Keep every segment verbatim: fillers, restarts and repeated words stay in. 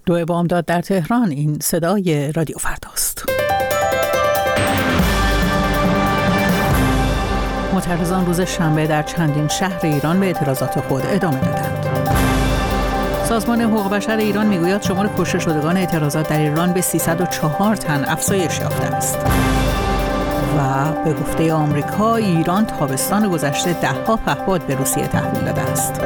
دو بامداد در تهران. این صدای رادیو فرداست. معترضان روز شنبه در چندین شهر ایران به اعتراضات خود ادامه دادند. سازمان حقوق بشر ایران میگوید شمار کشته شدگان اعتراضات در ایران به سیصد و چهار تن افزایش یافته است. و به گفته آمریکا ایران تابستان گذشته ده‌ها پهپاد به روسیه تحویل داده است.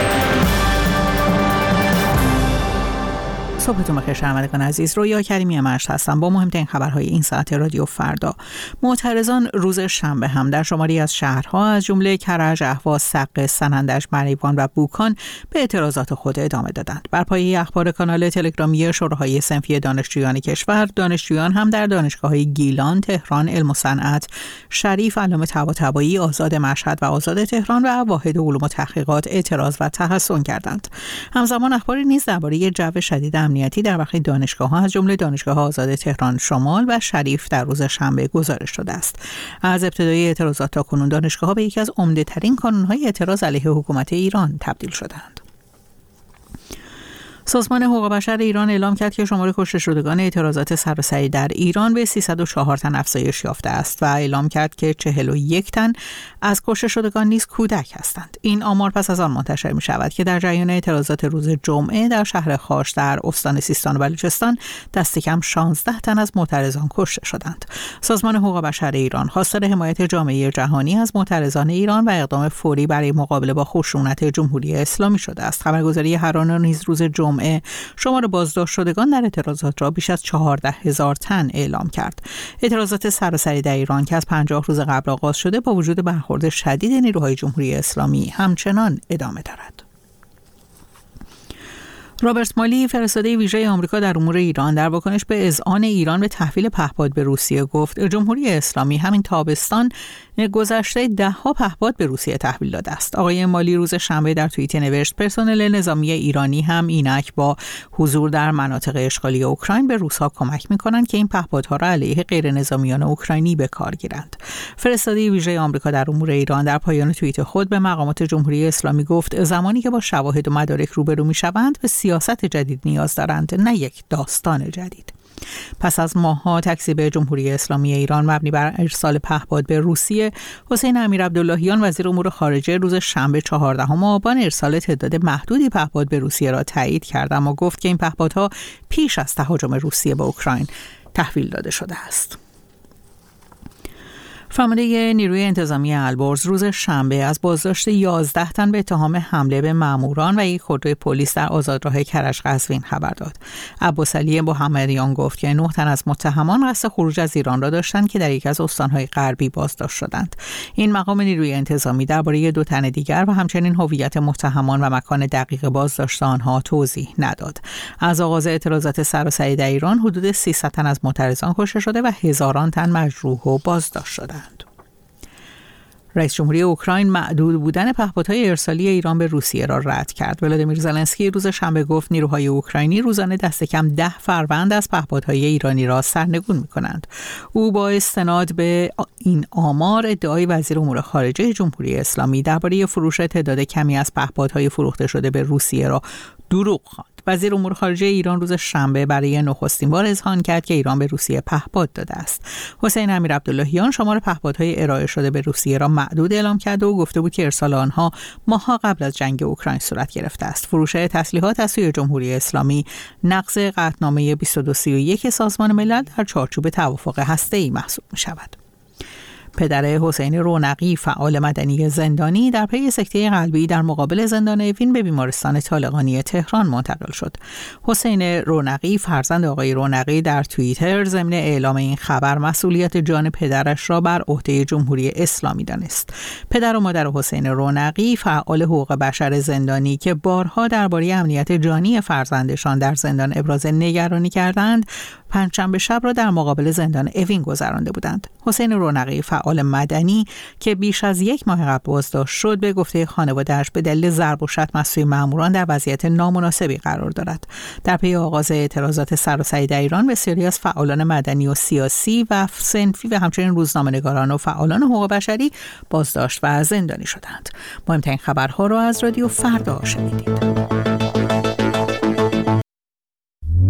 صبحتون بخیر شنوندگان عزیز، رویا کریمی مشت هستم با مهمترین خبرهای این ساعت رادیو فردا. معترضان روز شنبه هم در شماری از شهرها از جمله کرج، اهواز، سقه، سنندج، مریوان و بوکان به اعتراضات خود ادامه دادند. بر پایه اخبار کانال تلگرامی شورای صنفی دانشجویان کشور، دانشجویان هم در دانشگاه‌های گیلان، تهران، علم و صنعت، شریف، علامه طباطبایی، آزاد مشهد و آزاد تهران و واحد علوم و تحقیقات اعتراض و تحصن کردند. همزمان اخباری نیز درباره جو شدید امنیتی در برخی دانشگاه‌ها از جمله دانشگاه آزاد تهران شمال و شریف در روز شنبه گزارش شده است. از ابتدای اعتراضات تا کنون دانشگاه‌ها به یکی از عمده‌ترین کانون‌های اعتراض علیه حکومت ایران تبدیل شدند. سازمان حقوق بشر ایران اعلام کرد که شمار کشته شدگان اعتراضات سراسری در ایران به سیصد و چهار تن افزایش یافته است و اعلام کرد که چهل و یک تن از کشته شدگان نیز کودک هستند. این آمار پس از آن منتشر می شود که در جریان اعتراضات روز جمعه در شهر خاش در استان سیستان و بلوچستان دست کم شانزده تن از معترضان کشته شدند. سازمان حقوق بشر ایران خواستار حمایت جامعه جهانی از معترضان ایران و اقدام فوری برای مقابله با خشونت جمهوری اسلامی شده است. خبرگزاری هرانه نیز روز جمعه شمار بازداشت شدگان در اعتراضات را بیش از چهارده هزار تن اعلام کرد. اعتراضات سراسری در ایران که از پنجاه روز قبل آغاز شده با وجود برخورد شدید نیروهای جمهوری اسلامی همچنان ادامه دارد. رابرت مالی، فرستاده ویژه آمریکا در امور ایران، در واکنش به اذعان ایران به تحویل پهپاد به روسیه گفت جمهوری اسلامی همین تابستان گذشته ده‌ها پهپاد به روسیه تحویل داده است. آقای مالی روز شنبه در توییت نوشت پرسنل نظامی ایرانی هم اینک با حضور در مناطق اشغالی اوکراین به روس‌ها کمک می‌کنند که این پهپادها را علیه غیر نظامیان اوکراینی به کار گیرند. فرستاده ویژه آمریکا در امور ایران در پایان توییت خود به مقامات جمهوری اسلامی گفت زمانی که با شواهد و مدارک روبرو می‌شوند به سیاست جدید نیاز دارند، نه یک داستان جدید. پس از ماه‌ها تکذیب جمهوری اسلامی ایران مبنی بر ارسال پهپاد به روسیه، حسین امیرعبداللهیان وزیر امور خارجه روز شنبه چهاردهم آبان ارسال تعداد محدودی پهپاد به روسیه را تایید کرد، اما گفت که این پهپادها پیش از تهاجم روسیه به اوکراین تحویل داده شده است. فرمانده نیروی انتظامی البرز روز شنبه از بازداشت یازده تن به اتهام حمله به ماموران و یک خودروی پلیس در آزادراه کرج قزوین خبر داد. عباسعلی محمدیان گفت که نه تن از متهمان قصد خروج از ایران را داشتند که در یک از استانهای غربی بازداشت شدند. این مقام نیروی انتظامی درباره دو تن دیگر و همچنین هویت متهمان و مکان دقیق بازداشت آنها توضیح نداد. از آغاز اعتراضات سراسری در ایران حدود سیصد تن از معترضان کشته شده و هزاران تن مجروح و بازداشت شدند. رئیس جمهوری اوکراین معدود بودن پهپادهای ارسالی ایران به روسیه را رد کرد. ولادیمیر زلنسکی روز شنبه گفت نیروهای اوکراینی روزانه دست کم ده فروند از پهپادهای ایرانی را سرنگون می‌کنند. او با استناد به این آمار ادعای وزیر امور خارجه جمهوری اسلامی درباره فروش تعداد کمی از پهپادهای فروخته شده به روسیه را دروغ خواند. وزیر امور خارجه ایران روز شنبه برای نخستین بار اذعان کرد که ایران به روسیه پهپاد داده است. حسین امیرعبداللهیان شمار پهپادهای ارائه شده به روسیه را معدود اعلام کرده و گفته بود که ارسال آنها ماه‌ها قبل از جنگ اوکراین صورت گرفته است. فروش تسلیحات از سوی جمهوری اسلامی نقض قطعنامه بیست و دو سی و یک سازمان ملل در چارچوب توافق هسته‌ای محسوب می‌شود. پدر حسین رونقی، فعال مدنی زندانی، در پی سکته قلبی در مقابل زندان اوین به بیمارستان طالقانی تهران منتقل شد. حسین رونقی، فرزند آقای رونقی، در توییتر ضمن اعلام این خبر مسئولیت جان پدرش را بر عهده جمهوری اسلامی دانست. پدر و مادر حسین رونقی، فعال حقوق بشر زندانی که بارها درباره امنیت جانی فرزندشان در زندان ابراز نگرانی کردند، پنجشنبه شب را در مقابل زندان اوین گذرانده بودند. حسین رونقی، فعال مدنی که بیش از یک ماه قبل بازداشت شد، به گفته خانواده‌اش به دلیل ضرب و شتم از سوی ماموران در وضعیت نامناسبی قرار دارد. در پی آغاز اعتراضات سراسری در ایران، بسیاری از فعالان مدنی و سیاسی و صنفی و همچنین روزنامه‌نگاران و فعالان حقوق بشری بازداشت و زندانی شدند. مهمترین خبرها را از رادیو فردا شنیدید.